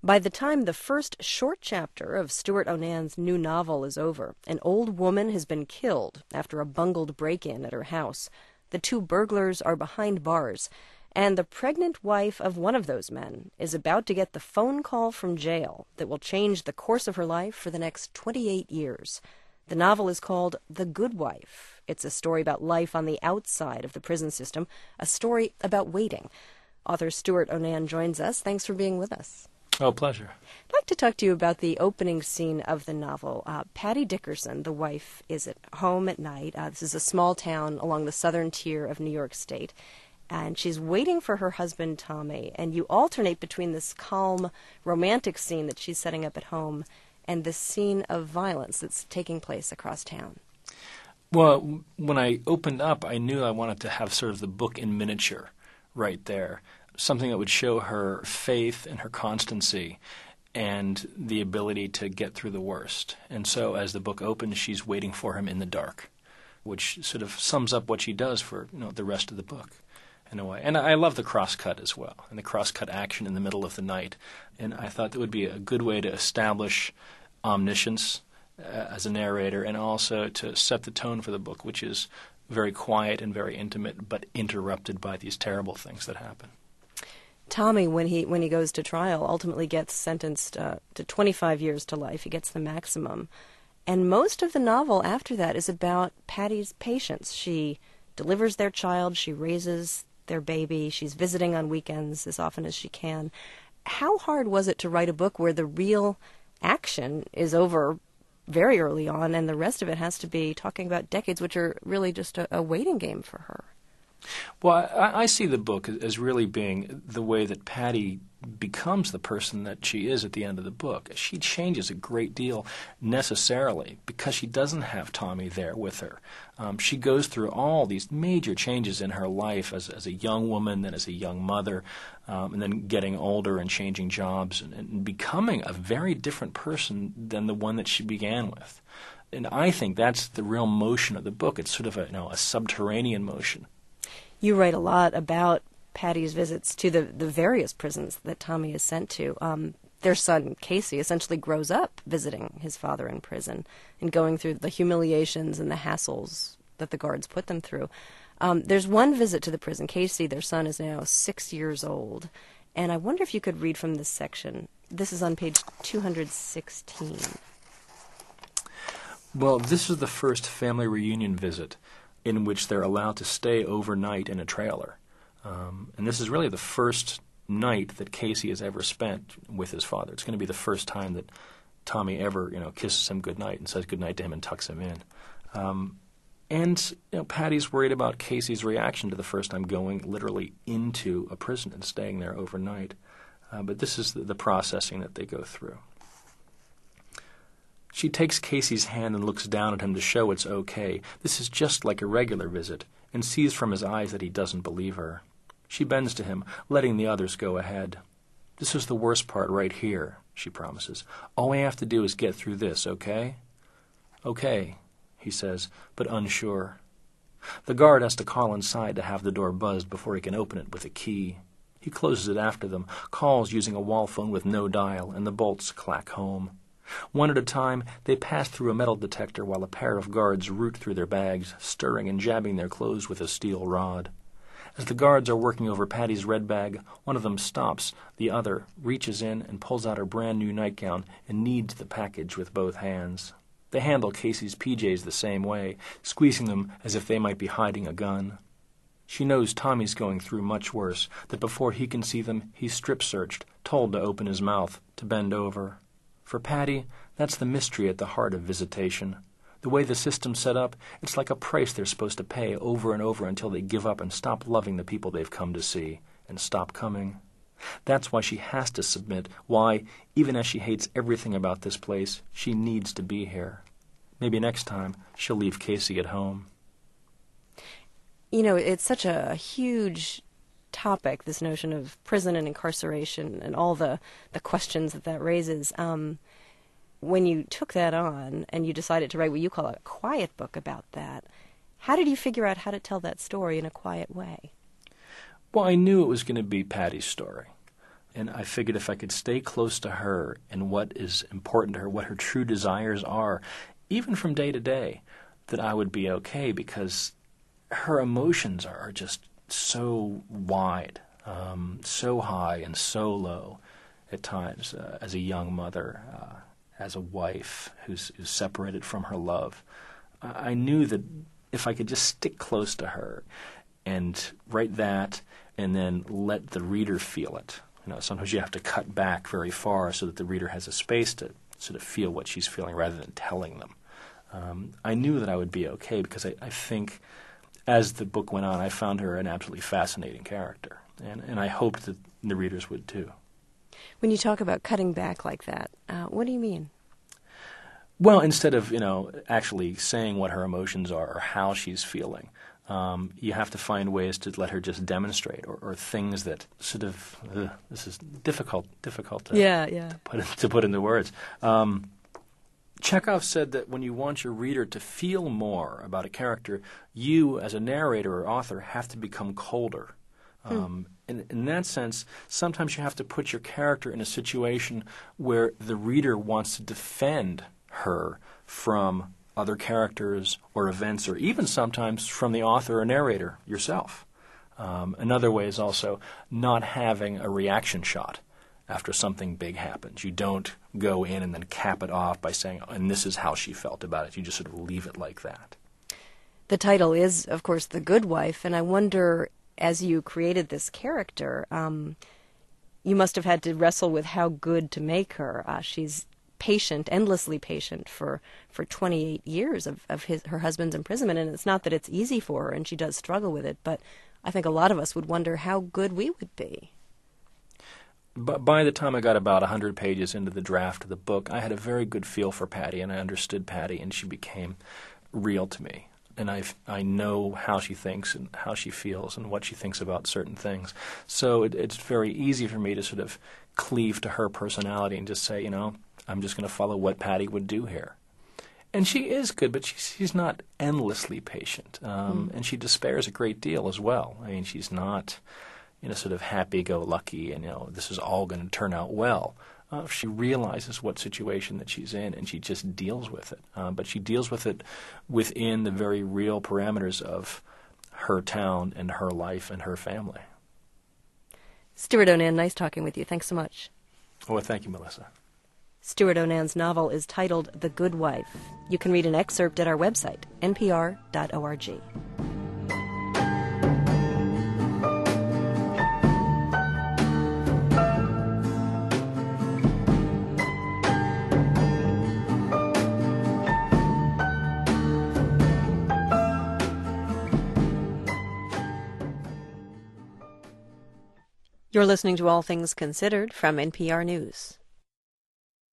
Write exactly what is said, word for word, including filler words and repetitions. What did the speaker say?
By the time the first short chapter of Stuart Onan's new novel is over, an old woman has been killed after a bungled break-in at her house. The two burglars are behind bars, and the pregnant wife of one of those men is about to get the phone call from jail that will change the course of her life for the next twenty-eight years. The novel is called The Good Wife. It's a story about life on the outside of the prison system, a story about waiting. Author Stuart Onan joins us. Thanks for being with us. Oh, pleasure. I'd like to talk to you about the opening scene of the novel. Uh, Patty Dickerson, the wife, is at home at night. Uh, this is a small town along the southern tier of New York State. And she's waiting for her husband, Tommy. And you alternate between this calm, romantic scene that she's setting up at home and this scene of violence that's taking place across town. Well, when I opened up, I knew I wanted to have sort of the book in miniature right there. Something that would show her faith and her constancy and the ability to get through the worst. And so as the book opens, she's waiting for him in the dark, which sort of sums up what she does for, you know, the rest of the book in a way. And I love the cross-cut as well, and the cross-cut action in the middle of the night. And I thought that would be a good way to establish omniscience uh, as a narrator, and also to set the tone for the book, which is very quiet and very intimate, but interrupted by these terrible things that happen. Tommy, when he when he goes to trial, ultimately gets sentenced uh, to twenty-five years to life. He gets the maximum. And most of the novel after that is about Patty's patience. She delivers their child, she raises their baby, she's visiting on weekends as often as she can. How hard was it to write a book where the real action is over very early on and the rest of it has to be talking about decades, which are really just a, a waiting game for her? Well, I, I see the book as really being the way that Patty becomes the person that she is at the end of the book. She changes a great deal necessarily because she doesn't have Tommy there with her. Um, she goes through all these major changes in her life as, as a young woman, then as a young mother, um, and then getting older and changing jobs and, and becoming a very different person than the one that she began with. And I think that's the real motion of the book. It's sort of a, you know, a subterranean motion. You write a lot about Patty's visits to the, the various prisons that Tommy is sent to. Um, their son, Casey, essentially grows up visiting his father in prison and going through the humiliations and the hassles that the guards put them through. Um, there's one visit to the prison. Casey, their son, is now six years old. And I wonder if you could read from this section. This is on page two hundred sixteen. Well, this is the first family reunion visit in which they're allowed to stay overnight in a trailer. Um, and this is really the first night that Casey has ever spent with his father. It's going to be the first time that Tommy ever, you know, kisses him goodnight and says goodnight to him and tucks him in. Um, and you know, Patty's worried about Casey's reaction to the first time going literally into a prison and staying there overnight. Uh, but this is the, the processing that they go through. She takes Casey's hand and looks down at him to show it's okay. This is just like a regular visit, and sees from his eyes that he doesn't believe her. She bends to him, letting the others go ahead. This is the worst part right here, she promises. All we have to do is get through this, okay? Okay, he says, but unsure. The guard has to call inside to have the door buzzed before he can open it with a key. He closes it after them, calls using a wall phone with no dial, and the bolts clack home. One at a time, they pass through a metal detector while a pair of guards root through their bags, stirring and jabbing their clothes with a steel rod. As the guards are working over Patty's red bag, one of them stops, the other reaches in and pulls out her brand-new nightgown and kneads the package with both hands. They handle Casey's P Js the same way, squeezing them as if they might be hiding a gun. She knows Tommy's going through much worse, that before he can see them, he's strip-searched, told to open his mouth, to bend over. For Patty, that's the mystery at the heart of visitation. The way the system's set up, it's like a price they're supposed to pay over and over until they give up and stop loving the people they've come to see, and stop coming. That's why she has to submit, why, even as she hates everything about this place, she needs to be here. Maybe next time she'll leave Casey at home. You know, it's such a huge topic, this notion of prison and incarceration and all the, the questions that that raises. Um, when you took that on and you decided to write what you call a quiet book about that, how did you figure out how to tell that story in a quiet way? Well, I knew it was going to be Patty's story. And I figured if I could stay close to her and what is important to her, what her true desires are, even from day to day, that I would be okay, because her emotions are just so wide, um, so high and so low at times, uh, as a young mother, uh, as a wife who's, who's separated from her love. I, I knew that if I could just stick close to her and write that and then let the reader feel it. You know, sometimes you have to cut back very far so that the reader has a space to sort of feel what she's feeling rather than telling them. Um, I knew that I would be okay, because I, I think as the book went on, I found her an absolutely fascinating character, and, and I hoped that the readers would too. When you talk about cutting back like that, uh, what do you mean? Well, instead of, you know, actually saying what her emotions are or how she's feeling, Um, you have to find ways to let her just demonstrate, or, or things that sort of uh, this is difficult, difficult to, yeah, yeah. to put in, to put into words. Um, Chekhov said that when you want your reader to feel more about a character, you, as a narrator or author, have to become colder. Um, hmm. in, in that sense, sometimes you have to put your character in a situation where the reader wants to defend her from other characters or events, or even sometimes from the author or narrator yourself. Um, another way is also not having a reaction shot after something big happens. You don't go in and then cap it off by saying, oh, and this is how she felt about it. You just sort of leave it like that. The title is, of course, The Good Wife, and I wonder, as you created this character, um, you must have had to wrestle with how good to make her. Uh, she's patient, endlessly patient for, for twenty-eight years of, of his, her husband's imprisonment, and it's not that it's easy for her, and she does struggle with it, but I think a lot of us would wonder how good we would be. But by the time I got about one hundred pages into the draft of the book, I had a very good feel for Patty, and I understood Patty, and she became real to me. And I I know how she thinks and how she feels and what she thinks about certain things. So it, it's very easy for me to sort of cleave to her personality and just say, you know, I'm just going to follow what Patty would do here. And she is good, but she's, she's not endlessly patient. Um, mm. And she despairs a great deal as well. I mean, she's not, you know, sort of happy-go-lucky and, you know, this is all going to turn out well. Uh, she realizes what situation that she's in, and she just deals with it. Uh, but she deals with it within the very real parameters of her town and her life and her family. Stewart O'Nan, nice talking with you. Thanks so much. Well, thank you, Melissa. Stewart O'Nan's novel is titled The Good Wife. You can read an excerpt at our website, n p r dot org. You're listening to All Things Considered from N P R News.